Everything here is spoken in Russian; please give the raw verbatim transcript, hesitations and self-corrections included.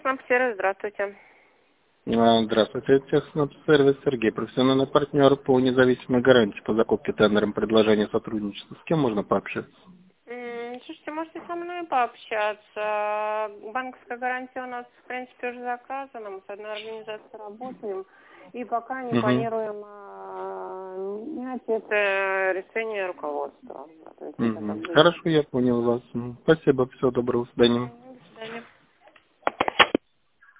Техснаб-сервис, здравствуйте. А, Здравствуйте, Техснаб-сервис Сергей, профессиональный партнер по независимой гарантии по закупке тендером предложения сотрудничества. С кем можно пообщаться? М, Слушайте, можете со мной пообщаться. Банковская гарантия у нас, в принципе, уже заказана. Мы с одной организацией работаем. И пока не Угу. планируем а, менять это решение руководства. Соответственно, это как Угу. бы Хорошо, я понял вас. М, Спасибо, всего доброго, до свидания.